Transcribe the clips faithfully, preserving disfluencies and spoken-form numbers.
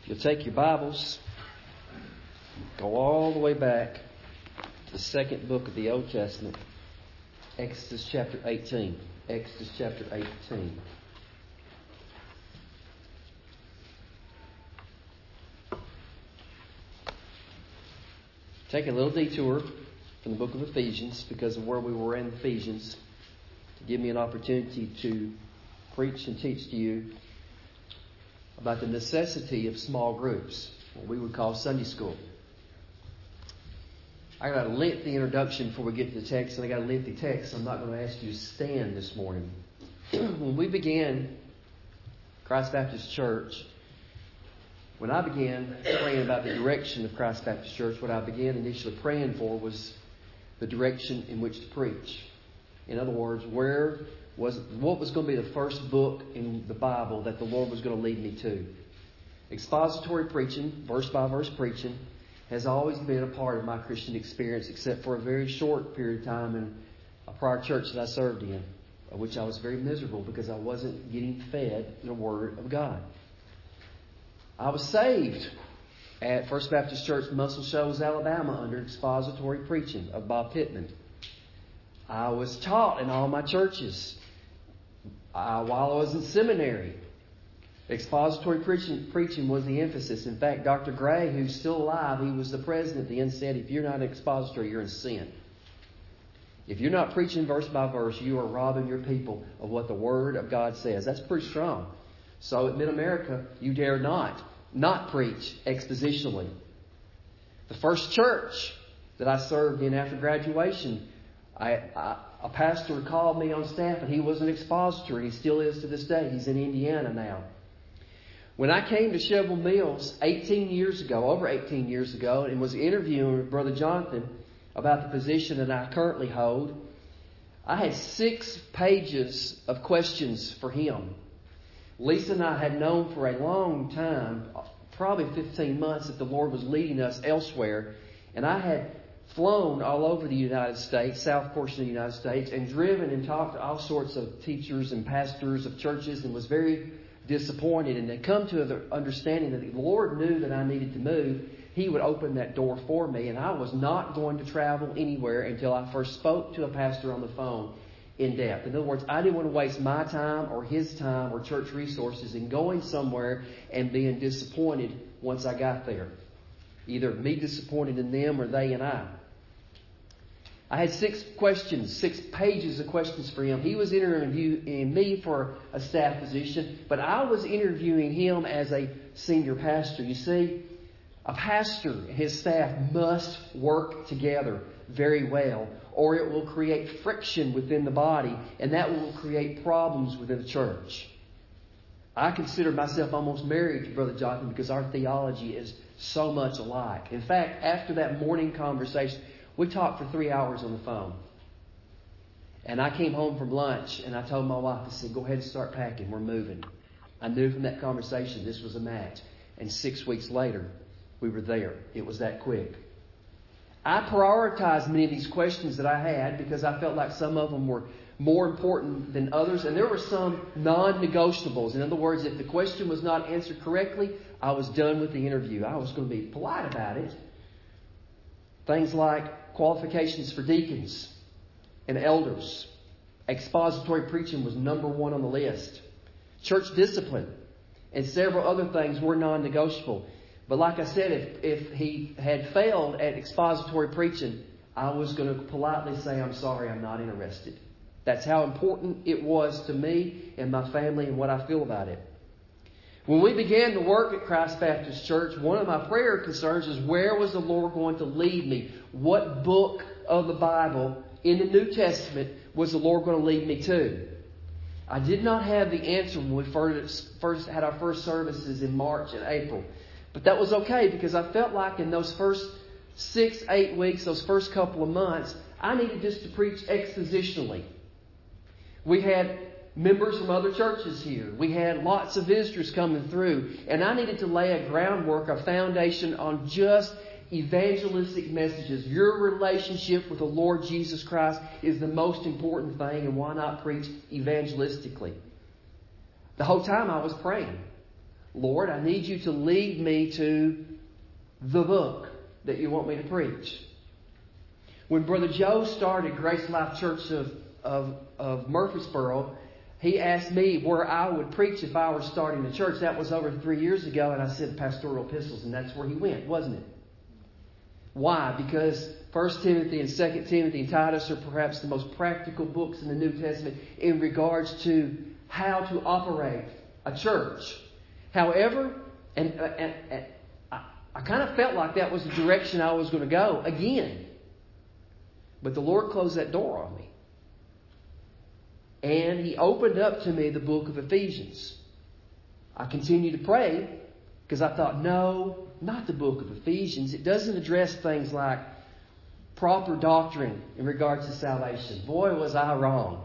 You'll take your Bibles, go all the way back to the second book of the Old Testament, Exodus chapter eighteen. Exodus chapter eighteen. Take a little detour from the book of Ephesians because of where we were in Ephesians to give me an opportunity to preach and teach to you about the necessity of small groups, what we would call Sunday school. I got a lengthy introduction before we get to the text, and I got a lengthy text. I'm not going to ask you to stand this morning. When we began Christ Baptist Church, when I began praying about the direction of Christ Baptist Church, what I began initially praying for was the direction in which to preach. In other words, where was what was going to be the first book in the Bible that the Lord was going to lead me to. Expository preaching, verse by verse preaching, has always been a part of my Christian experience, except for a very short period of time in a prior church that I served in, of which I was very miserable because I wasn't getting fed the Word of God. I was saved at First Baptist Church, Muscle Shoals, Alabama, under expository preaching of Bob Pittman. I was taught in all my churches uh, while I was in seminary. Expository preaching, preaching was the emphasis. In fact, Doctor Gray, who's still alive, he was the president then, said, if you're not an expositor, you're in sin. If you're not preaching verse by verse, you are robbing your people of what the Word of God says. That's pretty strong. So at Mid-America, you dare not, not preach expositionally. The first church that I served in after graduation, I, I, a pastor called me on staff, and he was an expositor, and he still is to this day. He's in Indiana now. When I came to Chevrolet Mills eighteen years ago, over eighteen years ago, and was interviewing with Brother Jonathan about the position that I currently hold, I had six pages of questions for him. Lisa and I had known for a long time, probably fifteen months, that the Lord was leading us elsewhere. And I had flown all over the United States, south portion of the United States, and driven and talked to all sorts of teachers and pastors of churches, and was very disappointed. And had come to the understanding that the Lord knew that I needed to move. He would open that door for me, and I was not going to travel anywhere until I first spoke to a pastor on the phone in depth. In other words, I didn't want to waste my time or his time or church resources in going somewhere and being disappointed once I got there. Either me disappointed in them or they in I. I had six questions, six pages of questions for him. He was interviewing me for a staff position, but I was interviewing him as a senior pastor. You see, a pastor and his staff must work together very well, or it will create friction within the body, and that will create problems within the church. I consider myself almost married to Brother Jonathan because our theology is so much alike. In fact, after that morning conversation, we talked for three hours on the phone. And I came home from lunch, and I told my wife, I said, go ahead and start packing. We're moving. I knew from that conversation this was a match. And six weeks later, we were there. It was that quick. I prioritized many of these questions that I had because I felt like some of them were more important than others. And there were some non-negotiables. In other words, if the question was not answered correctly, I was done with the interview. I was going to be polite about it. Things like qualifications for deacons and elders. Expository preaching was number one on the list. Church discipline and several other things were non-negotiable. But like I said, if, if he had failed at expository preaching, I was going to politely say, I'm sorry, I'm not interested. That's how important it was to me and my family and what I feel about it. When we began to work at Christ Baptist Church, one of my prayer concerns is where was the Lord going to lead me? What book of the Bible in the New Testament was the Lord going to lead me to? I did not have the answer when we first, first had our first services in March and April. But that was okay because I felt like in those first six, eight weeks, those first couple of months, I needed just to preach expositionally. We had members from other churches here. We had lots of visitors coming through. And I needed to lay a groundwork, a foundation on just evangelistic messages. Your relationship with the Lord Jesus Christ is the most important thing, and why not preach evangelistically? The whole time I was praying, Lord, I need you to lead me to the book that you want me to preach. When Brother Joe started Grace Life Church of, of, of Murfreesboro, he asked me where I would preach if I were starting the church. That was over three years ago, and I said pastoral epistles, and that's where he went, wasn't it? Why? Because First Timothy and Second Timothy and Titus are perhaps the most practical books in the New Testament in regards to how to operate a church. However, and, and, and I, I kind of felt like that was the direction I was going to go again. But the Lord closed that door on me. And He opened up to me the book of Ephesians. I continued to pray because I thought, no, not the book of Ephesians. It doesn't address things like proper doctrine in regards to salvation. Boy, was I wrong.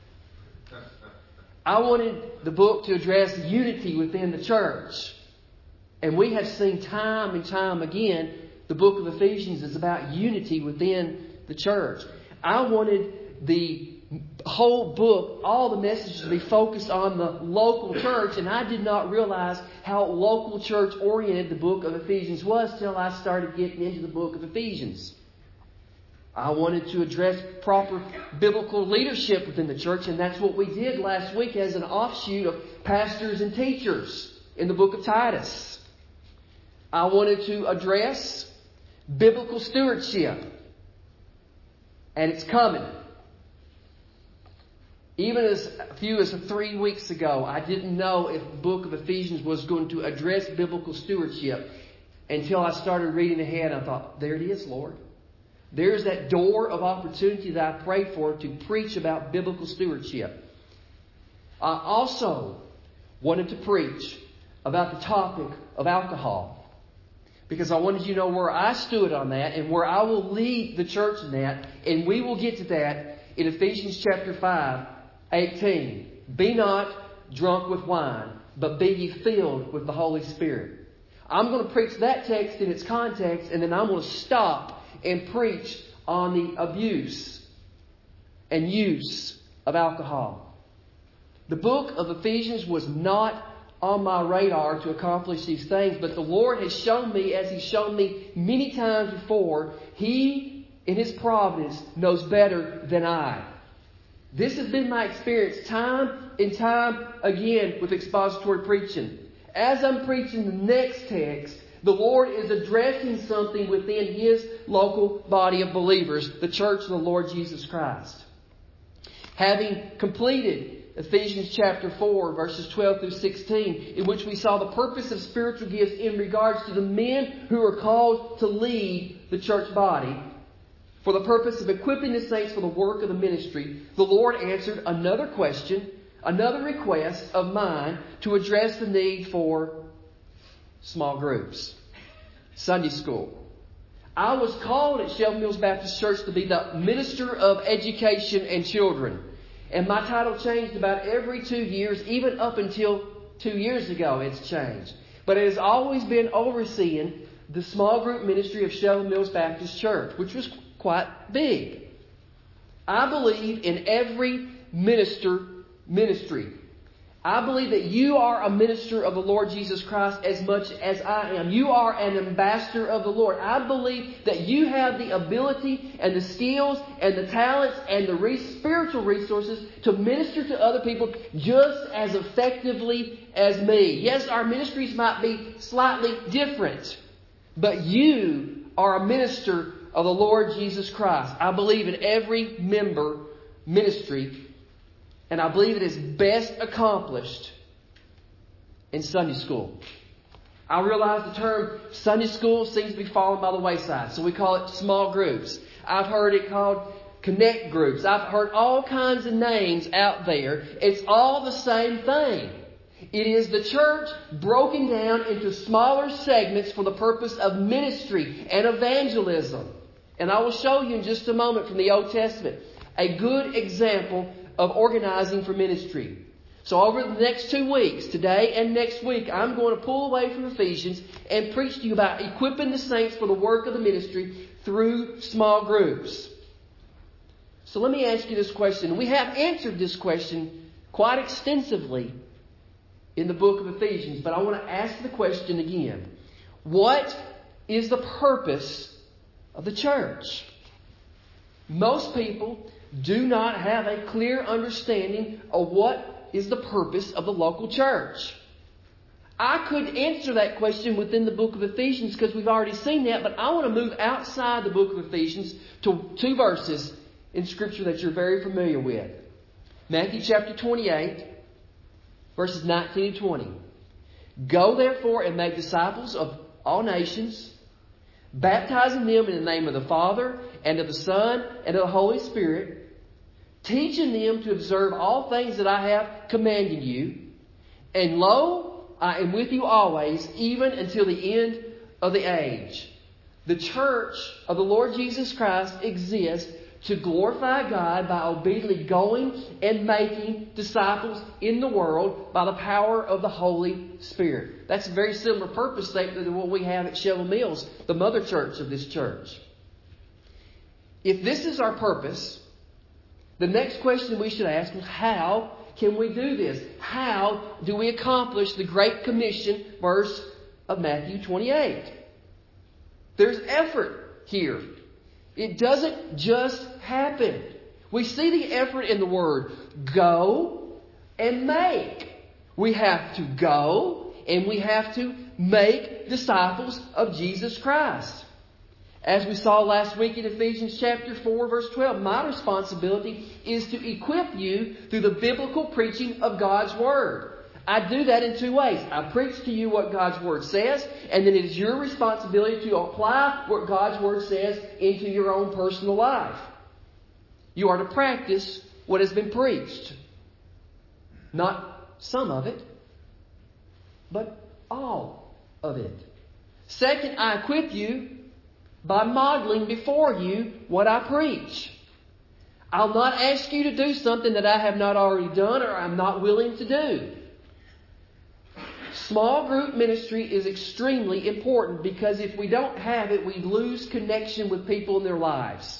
I wanted the book to address unity within the church. And we have seen time and time again, the book of Ephesians is about unity within the church. I wanted the whole book, all the messages to be focused on the local church, and I did not realize how local church oriented the book of Ephesians was till I started getting into the book of Ephesians. I wanted to address proper biblical leadership within the church, and that's what we did last week as an offshoot of pastors and teachers in the book of Titus. I wanted to address biblical stewardship, and it's coming. Even as few as three weeks ago, I didn't know if the book of Ephesians was going to address biblical stewardship until I started reading ahead. I thought, there it is, Lord. There's that door of opportunity that I prayed for to preach about biblical stewardship. I also wanted to preach about the topic of alcohol, because I wanted you to know where I stood on that and where I will lead the church in that. And we will get to that in Ephesians chapter five, eighteen. Be not drunk with wine, but be ye filled with the Holy Spirit. I'm going to preach that text in its context, and then I'm going to stop and preach on the abuse and use of alcohol. The book of Ephesians was not on my radar to accomplish these things, but the Lord has shown me, as He's shown me many times before, He, in His providence, knows better than I. This has been my experience time and time again with expository preaching. As I'm preaching the next text, the Lord is addressing something within His local body of believers, the church of the Lord Jesus Christ. Having completed Ephesians chapter four, verses twelve through sixteen, in which we saw the purpose of spiritual gifts in regards to the men who are called to lead the church body, for the purpose of equipping the saints for the work of the ministry, the Lord answered another question, another request of mine to address the need for small groups. Sunday school. I was called at Shelby Mills Baptist Church to be the minister of education and children. And my title changed about every two years, even up until two years ago it's changed. But it has always been overseeing the small group ministry of Shelby Mills Baptist Church, which was quite big. I believe in every minister ministry. I believe that you are a minister of the Lord Jesus Christ as much as I am. You are an ambassador of the Lord. I believe that you have the ability and the skills and the talents and the re- spiritual resources to minister to other people just as effectively as me. Yes, our ministries might be slightly different, but you are a minister of the Lord Jesus Christ. I believe in every member ministry. And I believe it is best accomplished in Sunday school. I realize the term Sunday school seems to be falling by the wayside, so we call it small groups. I've heard it called connect groups. I've heard all kinds of names out there. It's all the same thing. It is the church broken down into smaller segments for the purpose of ministry and evangelism. And I will show you in just a moment from the Old Testament a good example of organizing for ministry. So over the next two weeks, today and next week, I'm going to pull away from Ephesians and preach to you about equipping the saints for the work of the ministry through small groups. So let me ask you this question. We have answered this question quite extensively in the book of Ephesians, but I want to ask the question again. What is the purpose of the church? Most people do not have a clear understanding of what is the purpose of the local church. I could answer that question within the book of Ephesians because we've already seen that, but I want to move outside the book of Ephesians to two verses in Scripture that you're very familiar with. Matthew chapter twenty-eight, verses nineteen and twenty. Go therefore and make disciples of all nations, baptizing them in the name of the Father and of the Son and of the Holy Spirit, teaching them to observe all things that I have commanded you. And lo, I am with you always, even until the end of the age. The church of the Lord Jesus Christ exists to glorify God by obediently going and making disciples in the world by the power of the Holy Spirit. That's a very similar purpose statement to what we have at Shovel Mills, the mother church of this church. If this is our purpose, the next question we should ask is, how can we do this? How do we accomplish the Great Commission verse of Matthew twenty-eight? There's effort here. It doesn't just happen. We see the effort in the word go and make. We have to go and we have to make disciples of Jesus Christ. As we saw last week in Ephesians chapter four, verse twelve, my responsibility is to equip you through the biblical preaching of God's Word. I do that in two ways. I preach to you what God's Word says, and then it is your responsibility to apply what God's Word says into your own personal life. You are to practice what has been preached. Not some of it, but all of it. Second, I equip you by modeling before you what I preach. I'll not ask you to do something that I have not already done or I'm not willing to do. Small group ministry is extremely important because if we don't have it, we lose connection with people in their lives.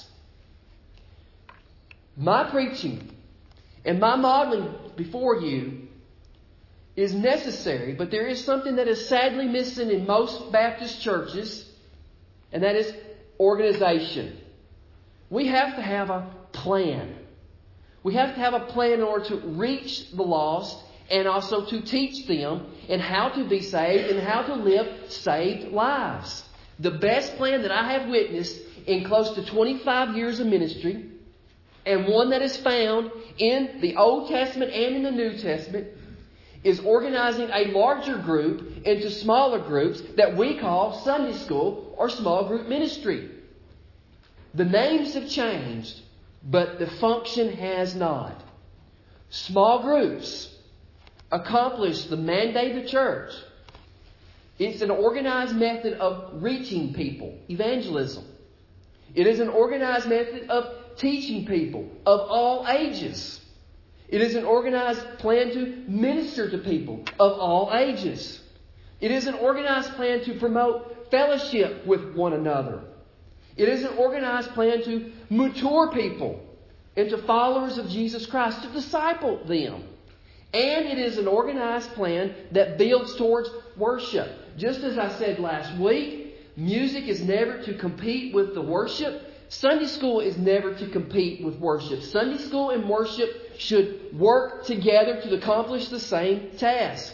My preaching and my modeling before you is necessary, but there is something that is sadly missing in most Baptist churches, and that is organization. We have to have a plan. We have to have a plan in order to reach the lost and also to teach them and how to be saved and how to live saved lives. The best plan that I have witnessed in close to twenty-five years of ministry, and one that is found in the Old Testament and in the New Testament, is organizing a larger group into smaller groups that we call Sunday school or small group ministry. The names have changed, but the function has not. Small groups accomplish the mandate of the church. It's an organized method of reaching people, evangelism. It is an organized method of teaching people of all ages. It is an organized plan to minister to people of all ages. It is an organized plan to promote fellowship with one another. It is an organized plan to mature people into followers of Jesus Christ, to disciple them. And it is an organized plan that builds towards worship. Just as I said last week, music is never to compete with the worship. Sunday school is never to compete with worship. Sunday school and worship should work together to accomplish the same task.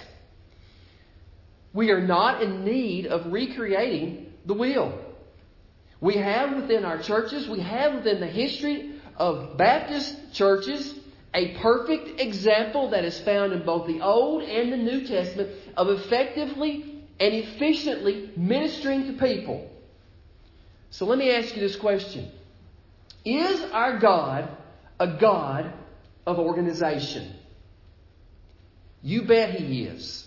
We are not in need of recreating the wheel. We have within our churches, we have within the history of Baptist churches, a perfect example that is found in both the Old and the New Testament of effectively and efficiently ministering to people. So let me ask you this question. Is our God a God of organization? You bet He is.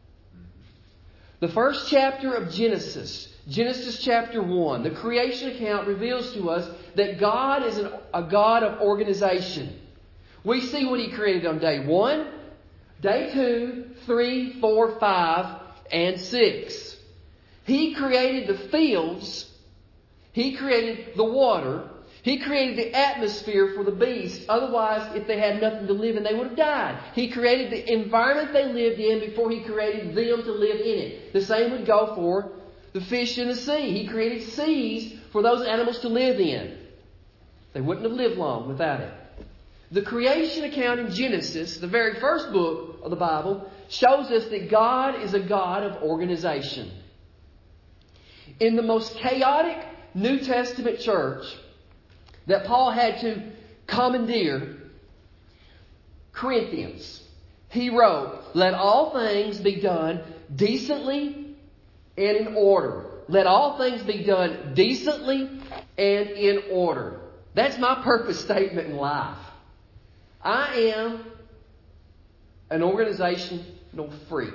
The first chapter of Genesis, Genesis chapter one, the creation account reveals to us that God is an, a God of organization. We see what He created on day one, day two, three, four, five, and six. He created the fields. He created the water. He created the atmosphere for the beasts. Otherwise, if they had nothing to live in, they would have died. He created the environment they lived in before He created them to live in it. The same would go for the fish in the sea. He created seas for those animals to live in. They wouldn't have lived long without it. The creation account in Genesis, the very first book of the Bible, shows us that God is a God of organization. In the most chaotic New Testament church that Paul had to commandeer, Corinthians, he wrote, "Let all things be done decently and in order." Let all things be done decently and in order. That's my purpose statement in life. I am an organizational freak.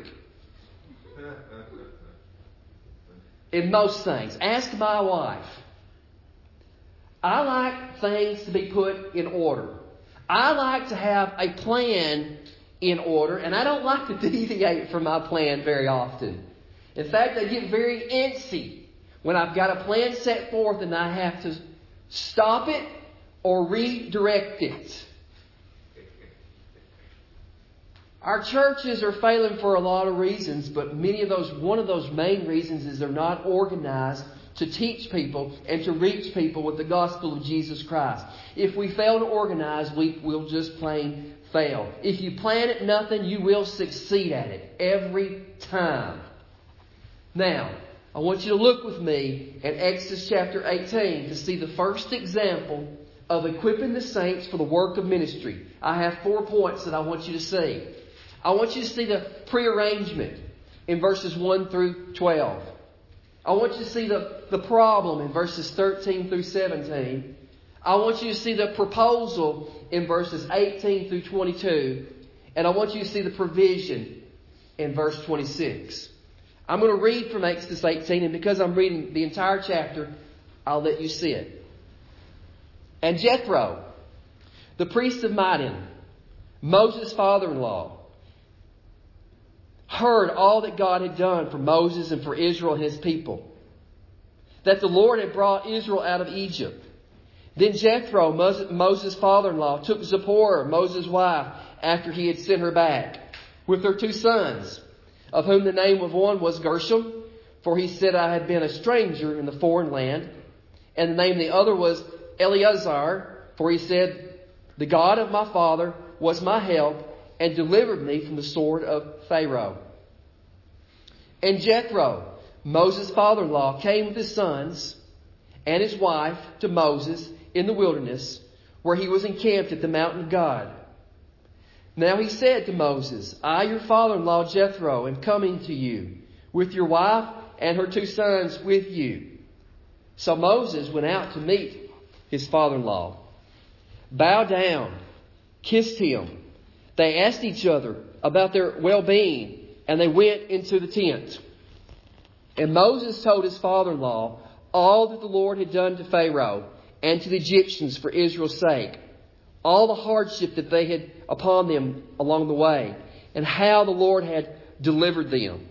In most things. Ask my wife. I like things to be put in order. I like to have a plan in order, and I don't like to deviate from my plan very often. In fact, I get very antsy when I've got a plan set forth and I have to stop it or redirect it. Our churches are failing for a lot of reasons, but many of those, one of those main reasons is they're not organized to teach people and to reach people with the gospel of Jesus Christ. If we fail to organize, we will just plain fail. If you plan at nothing, you will succeed at it every time. Now, I want you to look with me at Exodus chapter eighteen to see the first example of equipping the saints for the work of ministry. I have four points that I want you to see. I want you to see the prearrangement in verses one through twelve. I want you to see the, the problem in verses thirteen through seventeen. I want you to see the proposal in verses eighteen through twenty-two. And I want you to see the provision in verse twenty-six. I'm going to read from Exodus eighteen, and because I'm reading the entire chapter, I'll let you see it. And Jethro, the priest of Midian, Moses' father-in-law, heard all that God had done for Moses and for Israel and his people, that the Lord had brought Israel out of Egypt. Then Jethro, Moses' father-in-law, took Zipporah, Moses' wife, after he had sent her back, with her two sons, of whom the name of one was Gershom, for he said, "I had been a stranger in the foreign land." And the name of the other was Eleazar, for he said, "The God of my father was my help and delivered me from the sword of Pharaoh." And Jethro, Moses' father-in-law, came with his sons and his wife to Moses in the wilderness, where he was encamped at the mountain of God. Now he said to Moses, "I, your father-in-law Jethro, am coming to you, with your wife and her two sons with you." So Moses went out to meet his father-in-law, bowed down, kissed him. They asked each other about their well-being, and they went into the tent. And Moses told his father-in-law all that the Lord had done to Pharaoh and to the Egyptians for Israel's sake, all the hardship that they had upon them along the way, and how the Lord had delivered them.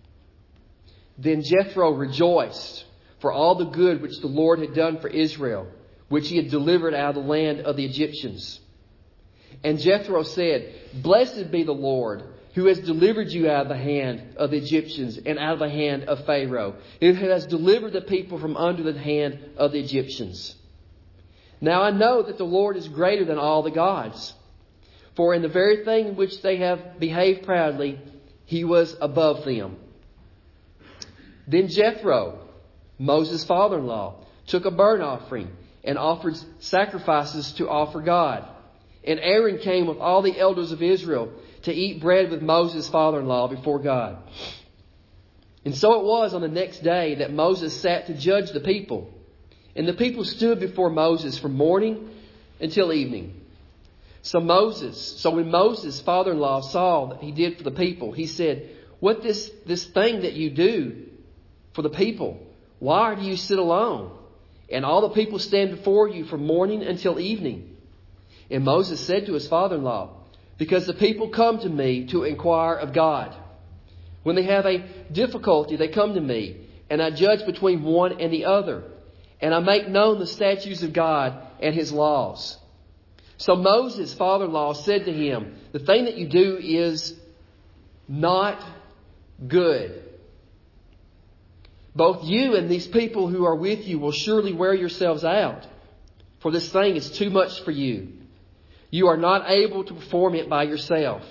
Then Jethro rejoiced for all the good which the Lord had done for Israel, which he had delivered out of the land of the Egyptians. And Jethro said, "Blessed be the Lord, who has delivered you out of the hand of the Egyptians and out of the hand of Pharaoh, who has delivered the people from under the hand of the Egyptians. Now I know that the Lord is greater than all the gods, for in the very thing in which they have behaved proudly, he was above them." Then Jethro, Moses' father-in-law, took a burnt offering and offered sacrifices to offer God. And Aaron came with all the elders of Israel to eat bread with Moses' father-in-law before God. And so it was on the next day that Moses sat to judge the people. And the people stood before Moses from morning until evening. So Moses, so when Moses' father-in-law saw that he did for the people, he said, "What this, this thing that you do for the people? Why do you sit alone? And all the people stand before you from morning until evening." And Moses said to his father-in-law, "Because the people come to me to inquire of God. When they have a difficulty, they come to me, and I judge between one and the other. and I make known the statutes of God and His laws. So Moses' father-in-law said to him, the thing that you do is not good. Both you and these people who are with you will surely wear yourselves out, for this thing is too much for you. You are not able to perform it by yourself.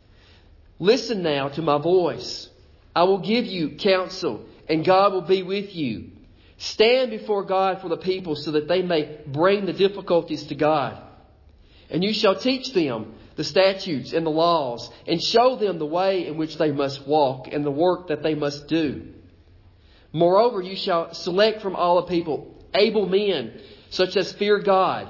Listen now to my voice. I will give you counsel, and God will be with you. Stand before God for the people so that they may bring the difficulties to God. And you shall teach them the statutes and the laws, and show them the way in which they must walk and the work that they must do. Moreover, you shall select from all the people able men, such as fear God,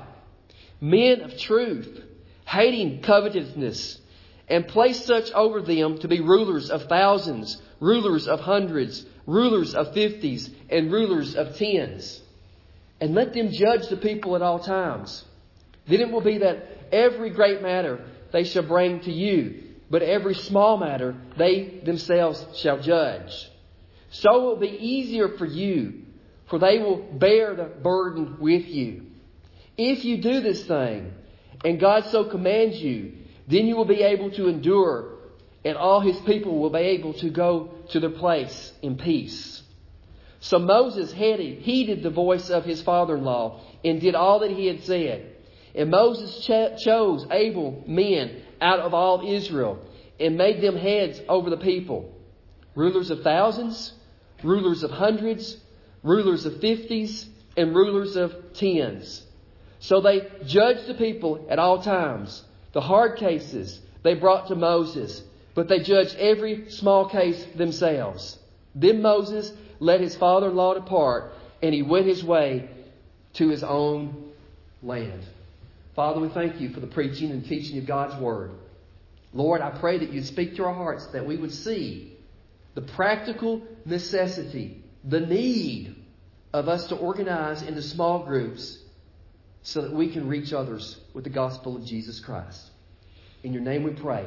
men of truth, hating covetousness, and place such over them to be rulers of thousands, rulers of hundreds, rulers of fifties, and rulers of tens. And let them judge the people at all times. Then it will be that every great matter they shall bring to you, but every small matter they themselves shall judge. So it will be easier for you, for they will bear the burden with you. If you do this thing, and God so commands you, then you will be able to endure, and all His people will be able to go to their place in peace. So Moses heeded, heeded the voice of his father-in-law and did all that he had said. And Moses ch- chose able men out of all Israel and made them heads over the people, rulers of thousands, rulers of hundreds, rulers of fifties, and rulers of tens. So they judged the people at all times. The hard cases they brought to Moses, but they judged every small case themselves. Then Moses let his father-in-law depart, and he went his way to his own land. Father, we thank you for the preaching and teaching of God's Word. Lord, I pray that you'd speak to our hearts, that we would see the practical necessity, the need of us to organize into small groups so that we can reach others with the gospel of Jesus Christ. In your name we pray.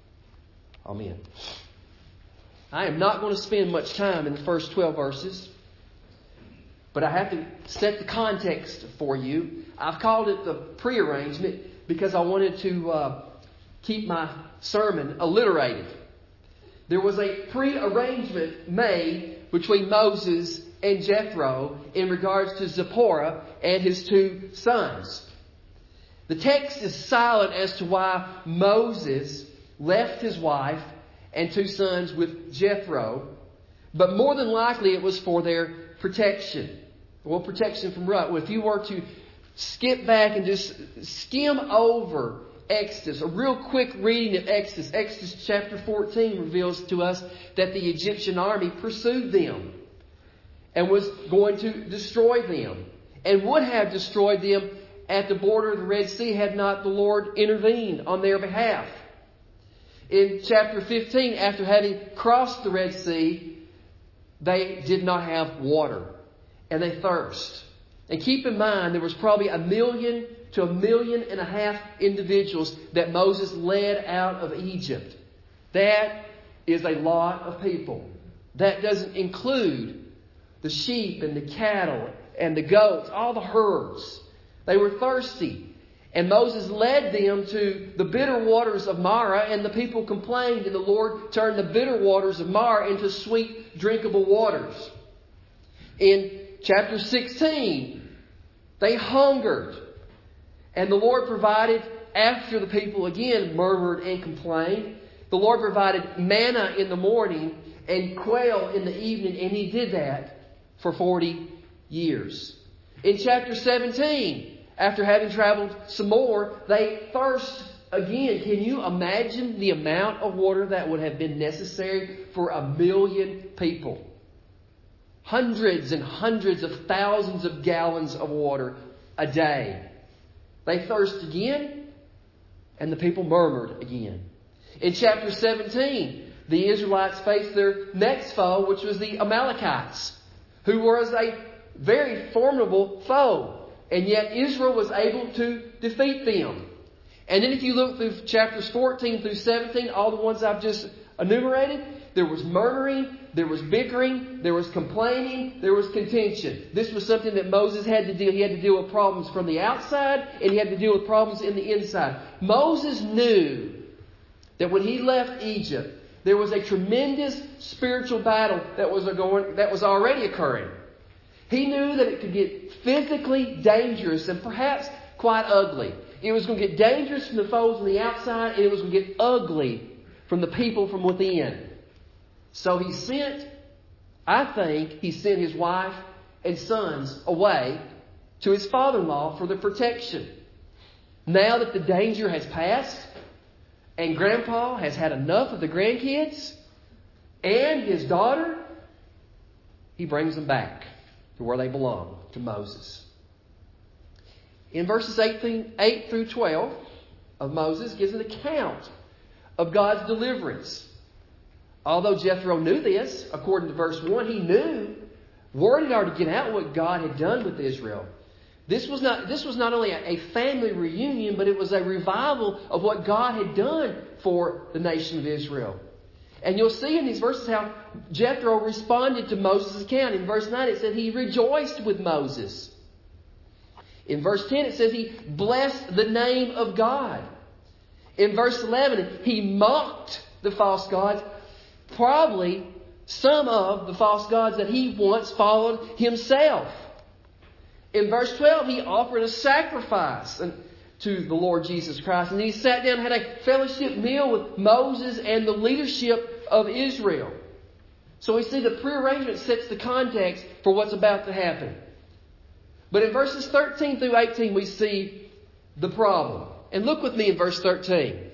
Amen. I am not going to spend much time in the first twelve verses, but I have to set the context for you. I've called it the prearrangement because I wanted to uh, keep my sermon alliterated. There was a prearrangement made between Moses and Jethro in regards to Zipporah and his two sons. The text is silent as to why Moses left his wife and two sons with Jethro, but more than likely it was for their protection. Well, protection from what? Well, if you were to skip back and just skim over Exodus, a real quick reading of Exodus, Exodus chapter fourteen reveals to us that the Egyptian army pursued them and was going to destroy them and would have destroyed them at the border of the Red Sea had not the Lord intervened on their behalf. In chapter fifteen, after having crossed the Red Sea, they did not have water and they thirst. And keep in mind, there was probably a million to a million and a half individuals that Moses led out of Egypt. That is a lot of people. That doesn't include the sheep and the cattle and the goats, all the herds. They were thirsty. And Moses led them to the bitter waters of Marah, and the people complained, and the Lord turned the bitter waters of Marah into sweet, drinkable waters. In chapter sixteen, they hungered, and the Lord provided, after the people again murmured and complained, the Lord provided manna in the morning and quail in the evening, and He did that for forty years. In chapter seventeen, after having traveled some more, they thirst again. Can you imagine the amount of water that would have been necessary for a million people? Hundreds and hundreds of thousands of gallons of water a day. They thirst again, and the people murmured again. In chapter seventeen, the Israelites faced their next foe, which was the Amalekites, who was a very formidable foe. And yet Israel was able to defeat them. And then if you look through chapters fourteen through seventeen, all the ones I've just enumerated, there was murmuring, there was bickering, there was complaining, there was contention. This was something that Moses had to deal. He had to deal with problems from the outside, and he had to deal with problems in the inside. Moses knew that when he left Egypt, there was a tremendous spiritual battle that was going, that was already occurring. He knew that it could get physically dangerous and perhaps quite ugly. It was going to get dangerous from the foes on the outside, and it was going to get ugly from the people from within. So he sent, I think, he sent his wife and sons away to his father-in-law for the protection. Now that the danger has passed, and Grandpa has had enough of the grandkids and his daughter, he brings them back to where they belong, to Moses. In verses eighteen, eight through twelve of Moses gives an account of God's deliverance. Although Jethro knew this, according to verse one, he knew, word had already get out what God had done with Israel. This was not, this was not only a family reunion, but it was a revival of what God had done for the nation of Israel. And you'll see in these verses how Jethro responded to Moses' account. In verse nine it said he rejoiced with Moses. In verse ten it says he blessed the name of God. In verse eleven he mocked the false gods, probably some of the false gods that he once followed himself. In verse twelve, he offered a sacrifice to the Lord Jesus Christ. And he sat down and had a fellowship meal with Moses and the leadership of Israel. So we see the prearrangement sets the context for what's about to happen. But in verses thirteen through eighteen, we see the problem. And look with me in verse thirteen.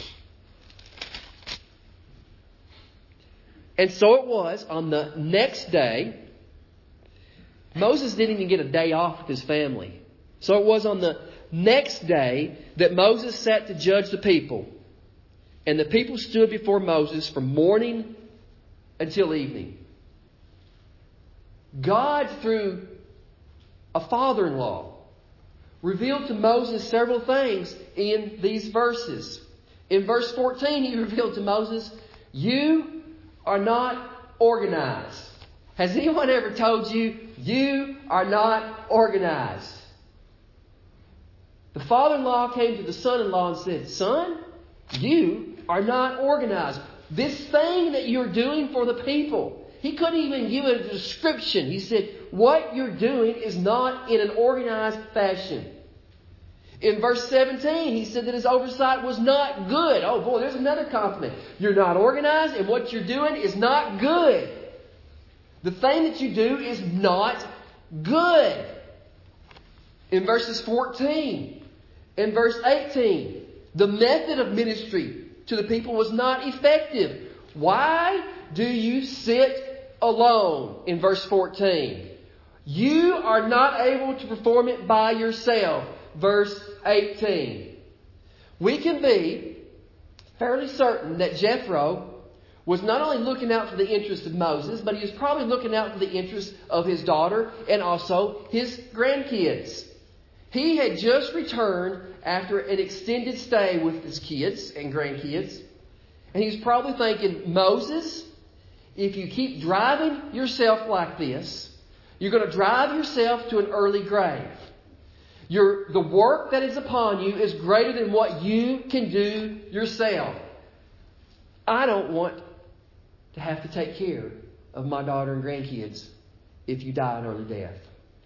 And so it was on the next day. Moses didn't even get a day off with his family. So it was on the next day that Moses sat to judge the people. And the people stood before Moses from morning until evening. God, through a father-in-law, revealed to Moses several things in these verses. In verse fourteen, he revealed to Moses, you are not organized. Has anyone ever told you, you are not organized? The father-in-law came to the son-in-law and said, son, you are not organized. This thing that you're doing for the people. He couldn't even give it a description. He said, what you're doing is not in an organized fashion. In verse seventeen, he said that his oversight was not good. Oh boy, there's another compliment. You're not organized, and what you're doing is not good. The thing that you do is not good. In verses fourteen, in verse eighteen, the method of ministry to the people was not effective. Why do you sit alone? In verse fourteen. You are not able to perform it by yourself. Verse eighteen. We can be fairly certain that Jethro was not only looking out for the interest of Moses, but he was probably looking out for the interest of his daughter and also his grandkids. He had just returned after an extended stay with his kids and grandkids. And he's probably thinking, Moses, if you keep driving yourself like this, you're going to drive yourself to an early grave. Your, the work that is upon you is greater than what you can do yourself. I don't want to have to take care of my daughter and grandkids if you die an early death.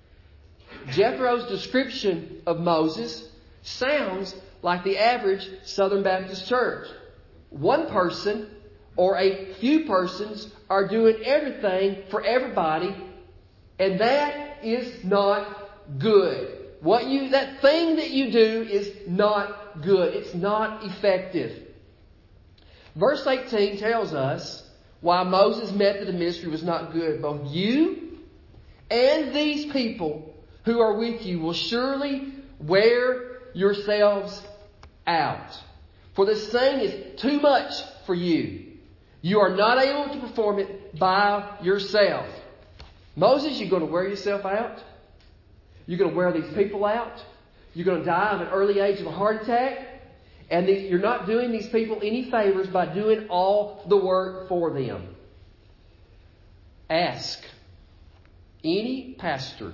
Jethro's description of Moses sounds like the average Southern Baptist church. One person or a few persons are doing everything for everybody, and that is not good. What you, that thing that you do is not good. It's not effective. Verse eighteen tells us why Moses' method of ministry was not good. Both you and these people who are with you will surely wear yourselves out. For this thing is too much for you. You are not able to perform it by yourself. Moses, you're going to wear yourself out. You're going to wear these people out. You're going to die of an early age of a heart attack. And the, you're not doing these people any favors by doing all the work for them. Ask any pastor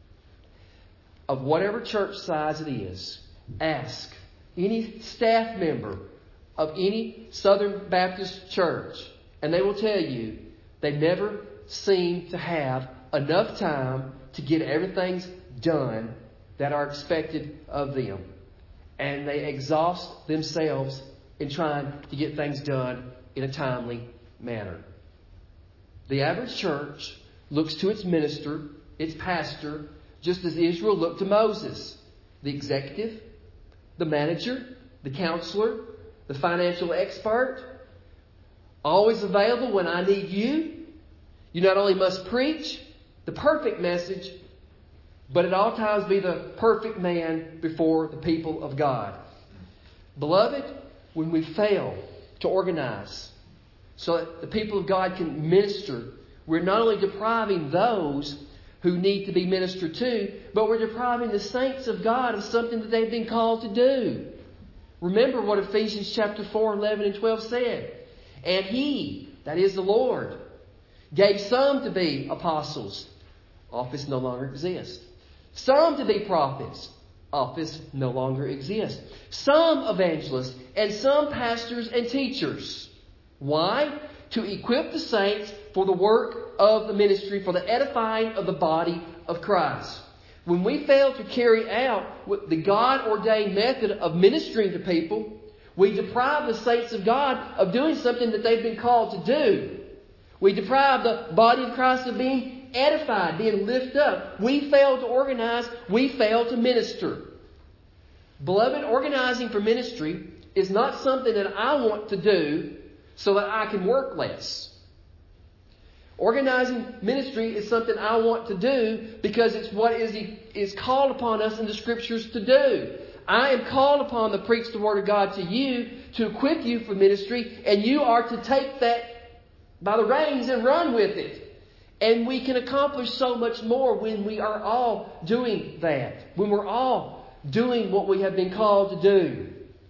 of whatever church size it is. Ask any staff member of any Southern Baptist church, and they will tell you they never seem to have enough time to get everything done that are expected of them. And they exhaust themselves in trying to get things done in a timely manner. The average church looks to its minister, its pastor, just as Israel looked to Moses. The executive, the manager, the counselor, the financial expert, always available when I need you. You not only must preach the perfect message, but at all times be the perfect man before the people of God. Beloved, when we fail to organize so that the people of God can minister, we're not only depriving those who need to be ministered to, but we're depriving the saints of God of something that they've been called to do. Remember what Ephesians chapter four, eleven and twelve said. And He, that is the Lord, gave some to be apostles. Office no longer exists. Some to be prophets. Office no longer exists. Some evangelists and some pastors and teachers. Why? To equip the saints for the work of the ministry, for the edifying of the body of Christ. When we fail to carry out the God-ordained method of ministering to people, we deprive the saints of God of doing something that they've been called to do. We deprive the body of Christ of being edified, being lifted up. We fail to organize. We fail to minister. Beloved, organizing for ministry is not something that I want to do so that I can work less. Organizing ministry is something I want to do because it's what is, is called upon us in the Scriptures to do. I am called upon to preach the Word of God to you, to equip you for ministry, and you are to take that by the reins and run with it. And we can accomplish so much more when we are all doing that. When we're all doing what we have been called to do.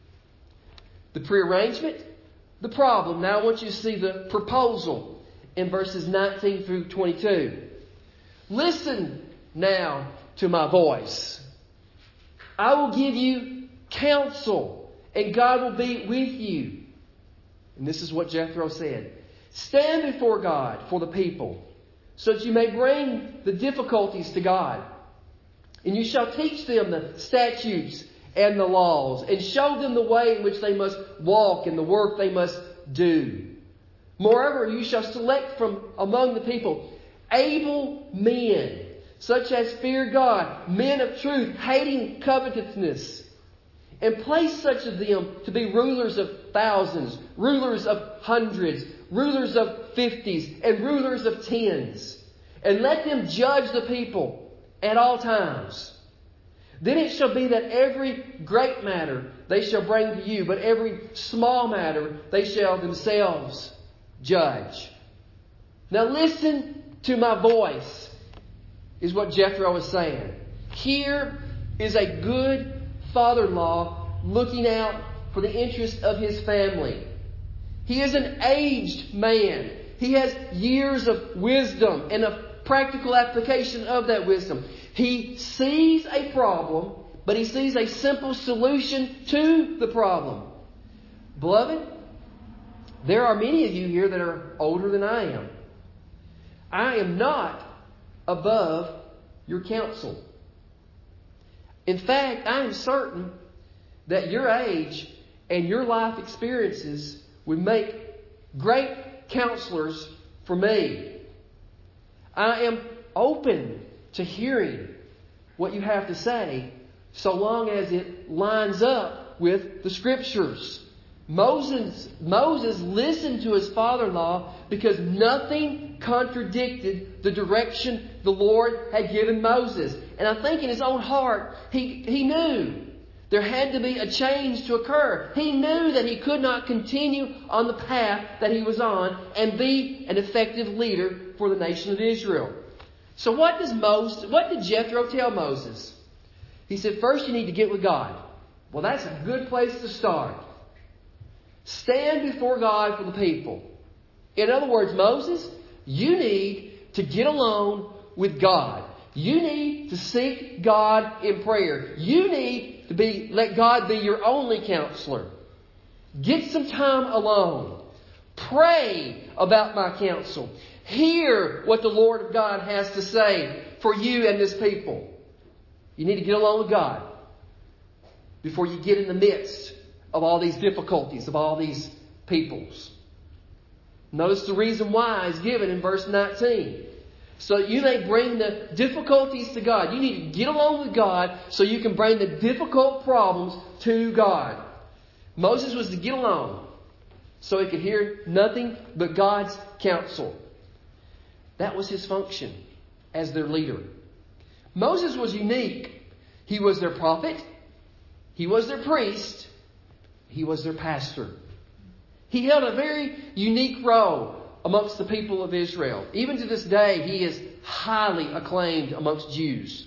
The prearrangement, the problem. Now I want you to see the proposal in verses nineteen through twenty-two. Listen now to my voice. I will give you counsel, and God will be with you. And this is what Jethro said. Stand before God for the people, so that you may bring the difficulties to God. And you shall teach them the statutes and the laws, and show them the way in which they must walk and the work they must do. Moreover, you shall select from among the people able men, such as fear God, men of truth, hating covetousness, and place such of them to be rulers of thousands, rulers of hundreds, rulers of fifties, and rulers of tens. And let them judge the people at all times. Then it shall be that every great matter they shall bring to you, but every small matter they shall themselves judge. Now listen to my voice, is what Jethro is saying. Here is a good father-in-law looking out for the interest of his family. He is an aged man. He has years of wisdom and a practical application of that wisdom. He sees a problem, but he sees a simple solution to the problem. Beloved, there are many of you here that are older than I am. I am not above your counsel. In fact, I am certain that your age and your life experiences would make great counselors for me. I am open to hearing what you have to say, so long as it lines up with the Scriptures. Moses, Moses listened to his father-in-law because nothing contradicted the direction the Lord had given Moses. And I think in his own heart, he, he knew there had to be a change to occur. He knew that he could not continue on the path that he was on and be an effective leader for the nation of Israel. So what does Moses, what did Jethro tell Moses? He said, first you need to get with God. Well, that's a good place to start. Stand before God for the people. In other words, Moses, you need to get alone with God. You need to seek God in prayer. You need to be let God be your only counselor. Get some time alone. Pray about my counsel. Hear what the Lord God has to say for you and this people. You need to get along with God before you get in the midst of all these difficulties, of all these peoples. Notice the reason why is given in verse nineteen. So that you may bring the difficulties to God. You need to get along with God so you can bring the difficult problems to God. Moses was to get along so he could hear nothing but God's counsel. That was his function as their leader. Moses was unique. He was their prophet. He was their priest. He was their pastor. He held a very unique role amongst the people of Israel. Even to this day, he is highly acclaimed amongst Jews.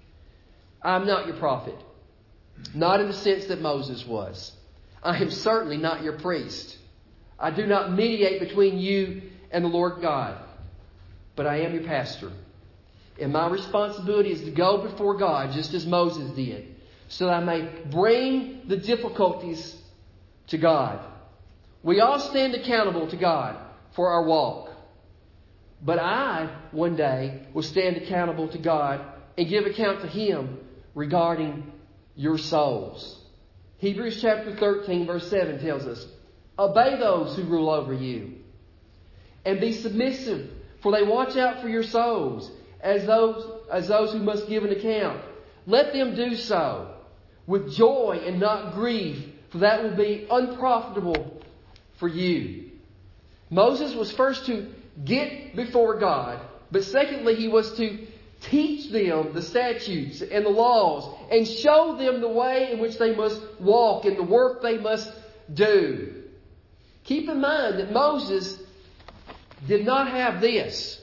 I'm not your prophet. Not in the sense that Moses was. I am certainly not your priest. I do not mediate between you and the Lord God. But I am your pastor. And my responsibility is to go before God just as Moses did, so that I may bring the difficulties to God. We all stand accountable to God for our walk. But I, one day, will stand accountable to God and give account to Him regarding your souls. Hebrews chapter thirteen, verse seven tells us, obey those who rule over you, and be submissive, for they watch out for your souls, as those, as those who must give an account. Let them do so with joy and not grief, for that will be unprofitable for you. Moses was first to get before God, but secondly, he was to teach them the statutes and the laws and show them the way in which they must walk and the work they must do. Keep in mind that Moses did not have this.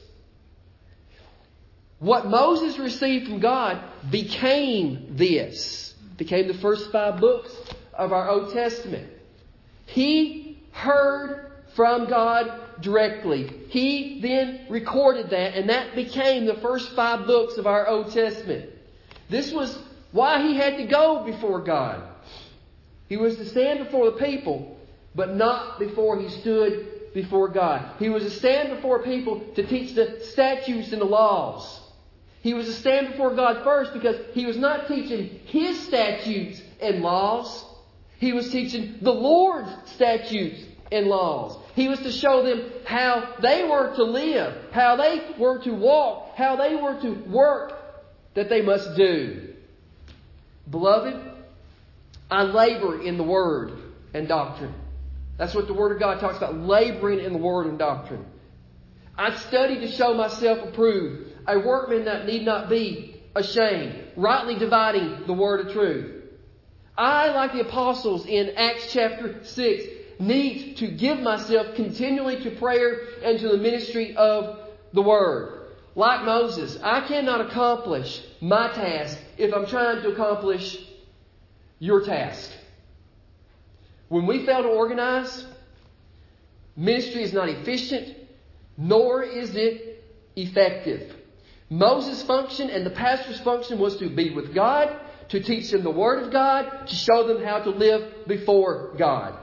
What Moses received from God became this. Became the first five books of our Old Testament. He heard from God directly. He then recorded that, and that became the first five books of our Old Testament. This was why he had to go before God. He was to stand before the people, but not before he stood before God. He was to stand before people to teach the statutes and the laws. He was to stand before God first because he was not teaching his statutes and laws. He was teaching the Lord's statutes and laws. He was to show them how they were to live, how they were to walk, how they were to work that they must do. Beloved, I labor in the Word and doctrine. That's what the Word of God talks about, laboring in the Word and doctrine. I study to show myself approved, a workman that need not be ashamed, rightly dividing the word of truth. I, like the apostles in Acts chapter six, need to give myself continually to prayer and to the ministry of the Word. Like Moses, I cannot accomplish my task if I'm trying to accomplish your task. When we fail to organize, ministry is not efficient, nor is it effective. Moses' function and the pastor's function was to be with God, to teach them the Word of God, to show them how to live before God.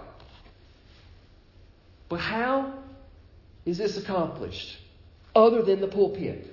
But how is this accomplished other than the pulpit?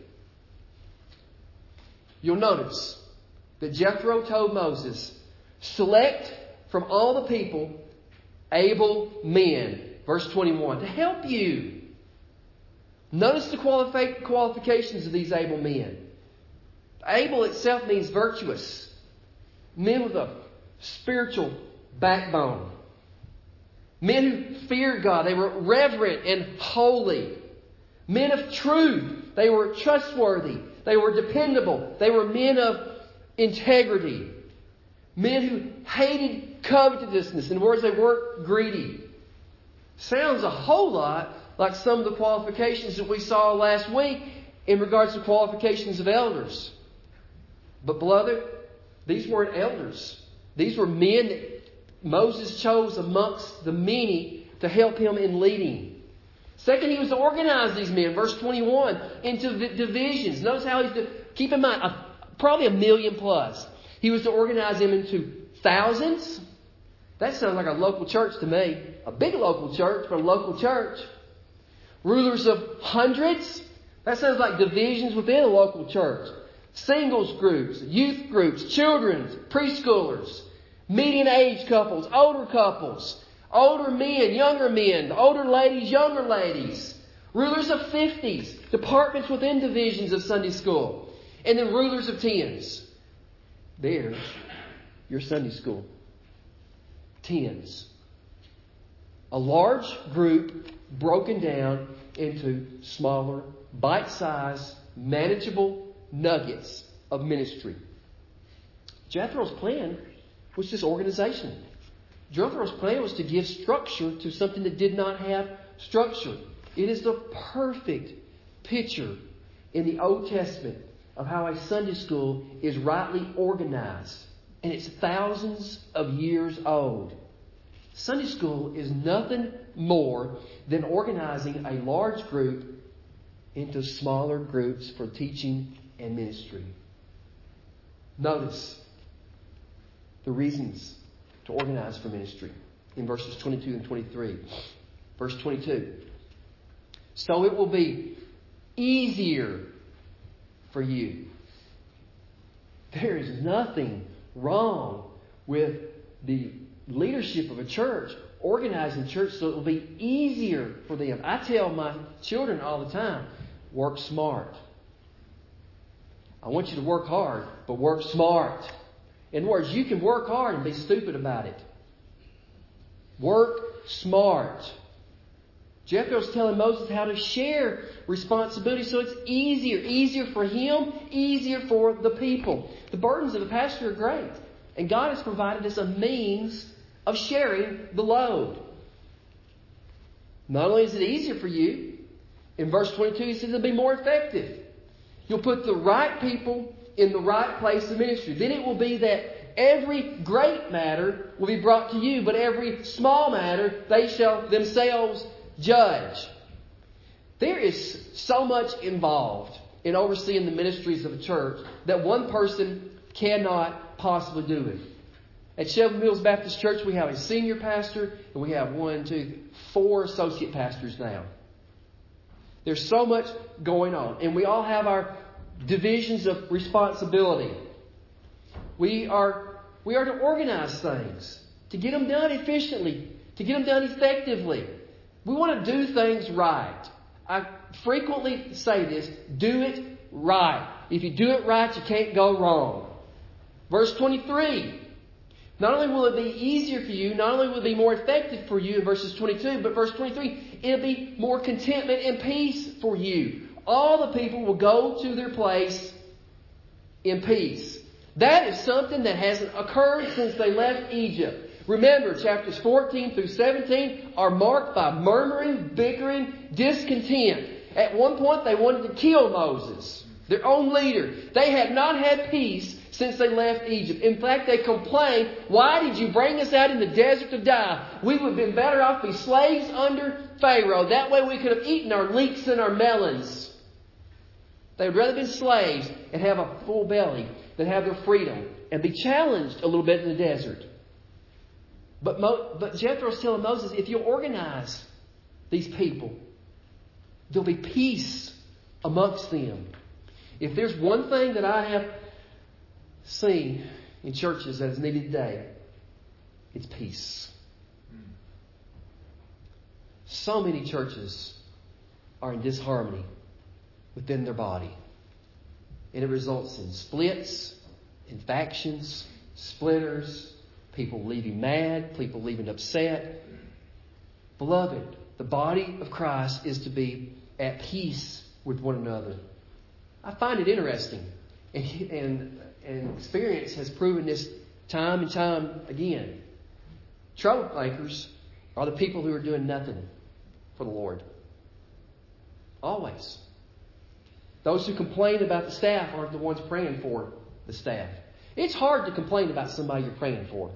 You'll notice that Jethro told Moses, select from all the people able men, verse twenty-one, to help you. Notice the qualifi- qualifications of these able men. Able itself means virtuous. Men with a spiritual backbone. Men who feared God. They were reverent and holy. Men of truth. They were trustworthy. They were dependable. They were men of integrity. Men who hated covetousness. In other words, they weren't greedy. Sounds a whole lot like some of the qualifications that we saw last week in regards to qualifications of elders. But beloved, these weren't elders. These were men that Moses chose amongst the many to help him in leading. Second, he was to organize these men, verse twenty-one, into the divisions. Notice how he's to, keep in mind, a, probably a million plus. He was to organize them into thousands. That sounds like a local church to me. A big local church, but a local church. Rulers of hundreds. That sounds like divisions within a local church. Singles groups, youth groups, children's, preschoolers, median age couples, older couples, older men, younger men, older ladies, younger ladies. Rulers of fifties, departments within divisions of Sunday school. And then rulers of tens. There's your Sunday school. Tens. A large group broken down into smaller, bite-sized, manageable nuggets of ministry. Jethro's plan was just organization. Jethro's plan was to give structure to something that did not have structure. It is the perfect picture in the Old Testament of how a Sunday school is rightly organized. And it's thousands of years old. Sunday school is nothing more than organizing a large group into smaller groups for teaching and ministry. Notice the reasons to organize for ministry in verses twenty-two and twenty-three. Verse twenty-two. So it will be easier for you. There is nothing wrong with the leadership of a church organizing church so it will be easier for them. I tell my children all the time, work smart. I want you to work hard, but work smart. In other words, you can work hard and be stupid about it. Work smart. Jethro's telling Moses how to share responsibility so it's easier. Easier for him, easier for the people. The burdens of the pastor are great. And God has provided us a means of sharing the load. Not only is it easier for you, in verse twenty-two he says it'll be more effective. You'll put the right people in the right place of ministry. Then it will be that every great matter will be brought to you, but every small matter they shall themselves judge. There is so much involved in overseeing the ministries of a church that one person cannot possibly do it. At Shelby Mills Baptist Church, we have a senior pastor, and we have one, two, four associate pastors now. There's so much going on, and we all have our divisions of responsibility. We are we are to organize things, to get them done efficiently, to get them done effectively. We want to do things right. I frequently say this, do it right. If you do it right, you can't go wrong. Verse twenty-three. Not only will it be easier for you, not only will it be more effective for you in verses twenty-two, but verse twenty-three, it'll be more contentment and peace for you. All the people will go to their place in peace. That is something that hasn't occurred since they left Egypt. Remember, chapters fourteen through seventeen are marked by murmuring, bickering, discontent. At one point, they wanted to kill Moses, their own leader. They had not had peace since they left Egypt. In fact, they complained, why did you bring us out in the desert to die? We would have been better off to be slaves under Pharaoh. That way we could have eaten our leeks and our melons. They would rather be slaves and have a full belly than have their freedom and be challenged a little bit in the desert. But, Mo, but Jethro's telling Moses, if you'll organize these people, there'll be peace amongst them. If there's one thing that I have seen in churches that is needed today, it's peace. So many churches are in disharmony within their body. And it results in splits, in factions, splinters, people leaving mad, people leaving upset. Beloved, the body of Christ is to be at peace with one another. I find it interesting, and, and, and experience has proven this time and time again. Troublemakers are the people who are doing nothing for the Lord. Always. Those who complain about the staff aren't the ones praying for the staff. It's hard to complain about somebody you're praying for.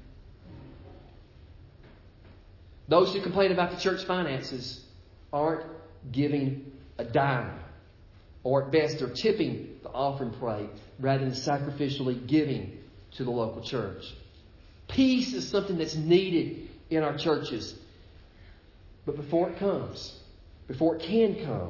Those who complain about the church finances aren't giving a dime. Or at best, they're tipping the offering plate rather than sacrificially giving to the local church. Peace is something that's needed in our churches. But before it comes, before it can come,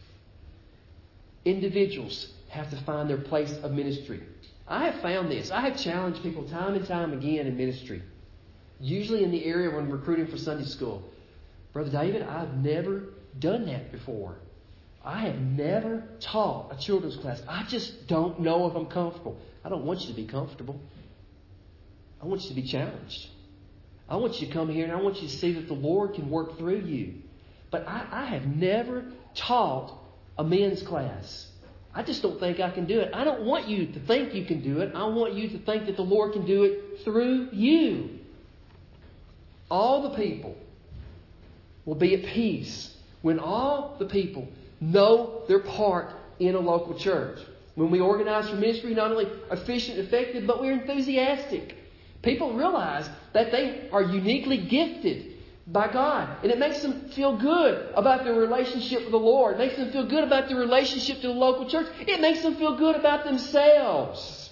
individuals have to find their place of ministry. I have found this. I have challenged people time and time again in ministry. Usually in the area when I'm recruiting for Sunday school. Brother David, I've never done that before. I have never taught a children's class. I just don't know if I'm comfortable. I don't want you to be comfortable. I want you to be challenged. I want you to come here and I want you to see that the Lord can work through you. But I, I have never taught a men's class. I just don't think I can do it. I don't want you to think you can do it. I want you to think that the Lord can do it through you. All the people will be at peace when all the people know their part in a local church. When we organize for ministry, not only efficient and effective, but we're enthusiastic. People realize that they are uniquely gifted by God. And it makes them feel good about their relationship with the Lord. It makes them feel good about their relationship to the local church. It makes them feel good about themselves.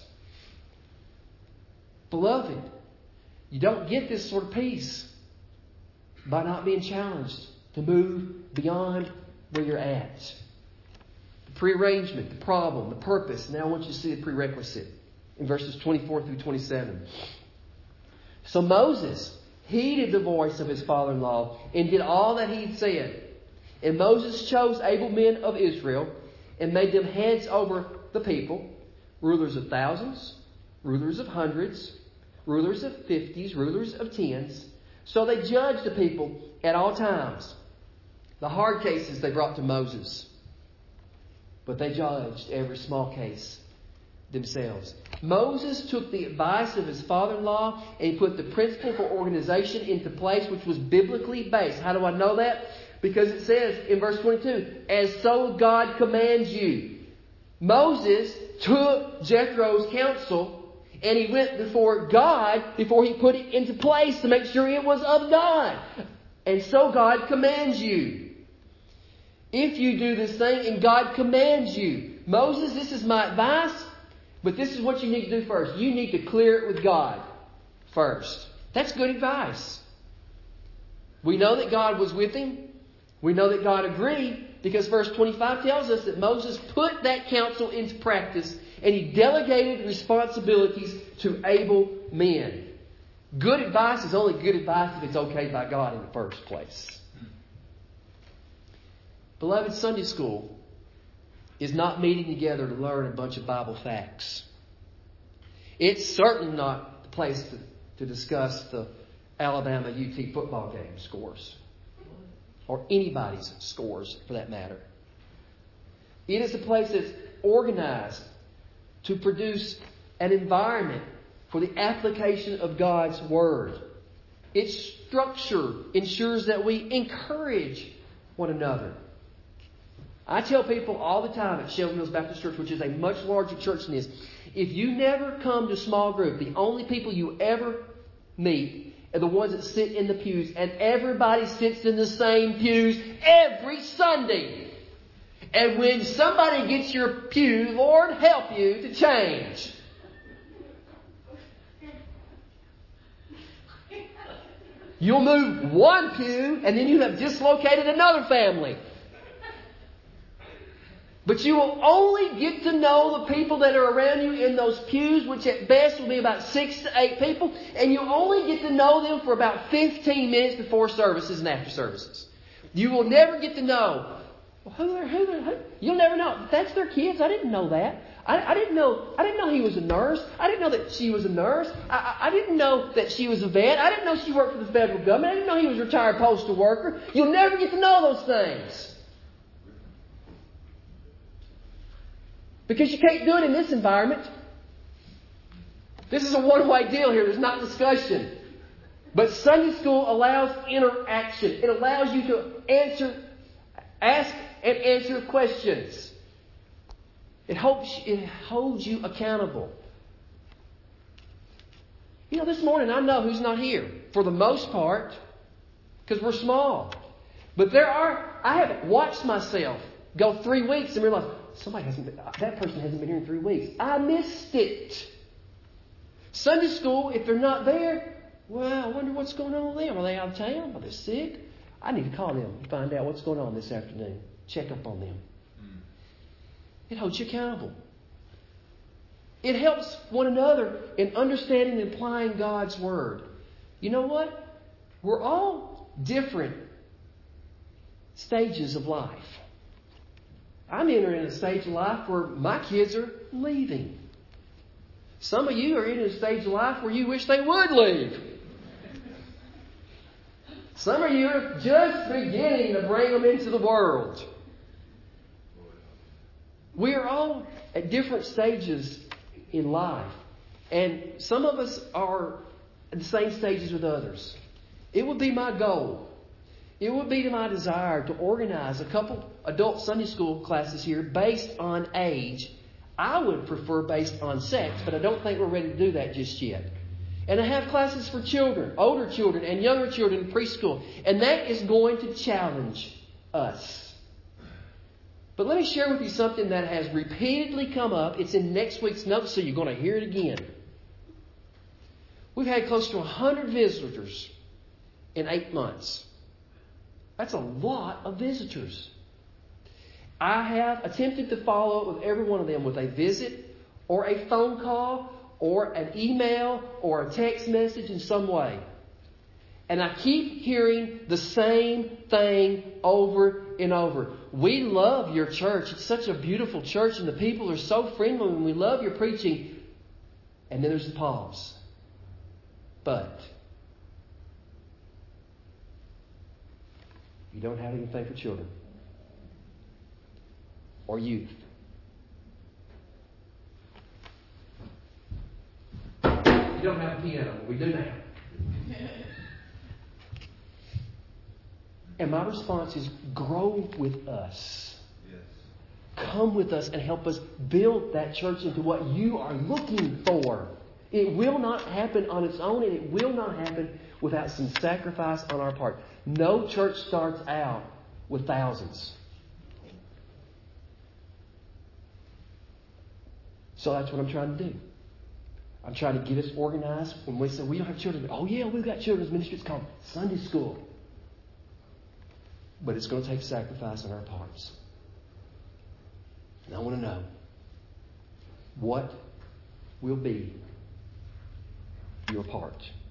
Beloved, you don't get this sort of peace by not being challenged to move beyond where you're at. The prearrangement, the problem, the purpose. Now I want you to see the prerequisite in verses twenty-four through twenty-seven. So Moses heeded the voice of his father-in-law and did all that he had said. And Moses chose able men of Israel and made them heads over the people, rulers of thousands, rulers of hundreds, rulers of fifties, rulers of tens. So they judged the people at all times. The hard cases they brought to Moses, but they judged every small case themselves. Moses took the advice of his father-in-law and he put the principle for organization into place, which was biblically based. How do I know that? Because it says in verse twenty-two, as so God commands you. Moses took Jethro's counsel and he went before God before he put it into place to make sure it was of God. And so God commands you. If you do this thing and God commands you. Moses, this is my advice, but this is what you need to do first. You need to clear it with God first. That's good advice. We know that God was with him. We know that God agreed because verse twenty-five tells us that Moses put that counsel into practice and he delegated responsibilities to able men. Good advice is only good advice if it's okayed by God in the first place. Beloved, Sunday school is not meeting together to learn a bunch of Bible facts. It's certainly not the place to, to discuss the Alabama U T football game scores. Or anybody's scores, for that matter. It is a place that's organized to produce an environment for the application of God's Word. Its structure ensures that we encourage one another. I tell people all the time at Shelby Hills Baptist Church, which is a much larger church than this, if you never come to small group, the only people you ever meet are the ones that sit in the pews, and everybody sits in the same pews every Sunday. And when somebody gets your pew, Lord help you to change. You'll move one pew, and then you have dislocated another family. But you will only get to know the people that are around you in those pews, which at best will be about six to eight people. And you only get to know them for about fifteen minutes before services and after services. You will never get to know. Well, who, who, who, you'll never know. That's their kids. I didn't know that. I, I didn't know. I didn't know he was a nurse. I didn't know that she was a nurse. I, I, I didn't know that she was a vet. I didn't know she worked for the federal government. I didn't know he was a retired postal worker. You'll never get to know those things. Because you can't do it in this environment. This is a one-way deal here. There's not discussion. But Sunday school allows interaction. It allows you to answer, ask and answer questions. It hopes, it holds you accountable. You know, this morning I know who's not here for the most part because we're small. But there are, I have watched myself go three weeks and realize somebody hasn't been, that person hasn't been here in three weeks. I missed it. Sunday school, if they're not there, well, I wonder what's going on with them. Are they out of town? Are they sick? I need to call them and find out what's going on this afternoon. Check up on them. Mm. It holds you accountable. It helps one another in understanding and applying God's Word. You know what? We're all different stages of life. I'm entering a stage of life where my kids are leaving. Some of you are in a stage of life where you wish they would leave. Some of you are just beginning to bring them into the world. We are all at different stages in life. And some of us are at the same stages with others. It would be my goal. It would be my desire to organize a couple adult Sunday school classes here based on age. I would prefer based on sex, but I don't think we're ready to do that just yet. And I have classes for children, older children and younger children in preschool. And that is going to challenge us. But let me share with you something that has repeatedly come up. It's in next week's notes, so you're going to hear it again. We've had close to one hundred visitors in eight months. That's a lot of visitors. I have attempted to follow up with every one of them with a visit or a phone call or an email or a text message in some way. And I keep hearing the same thing over and over. We love your church. It's such a beautiful church and the people are so friendly and we love your preaching. And then there's the pause. But you don't have anything for children or youth. You don't have a piano. We do now. And my response is, grow with us. Yes. Come with us and help us build that church into what you are looking for. It will not happen on its own, and it will not happen without some sacrifice on our part. No church starts out with thousands. So that's what I'm trying to do. I'm trying to get us organized. When we say we don't have children, oh yeah, we've got children's ministry. It's called Sunday School. But it's going to take sacrifice on our parts. And I want to know what will be your part.